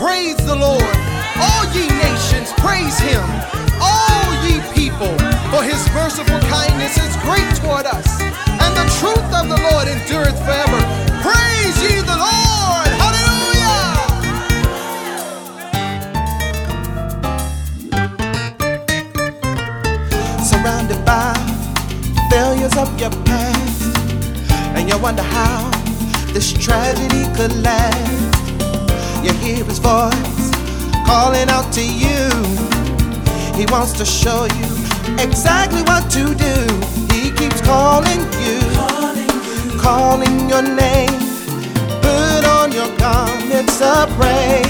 praise the Lord. All ye nations, praise him. All ye people, for his merciful kindness is great toward us, and the truth of the Lord endureth forever. Praise ye the Lord. Hallelujah. Surrounded by failures of your past, and you wonder how this tragedy could last. You hear his voice calling out to you. He wants to show you exactly what to do. He keeps calling you, calling your name. Put on your garments of praise.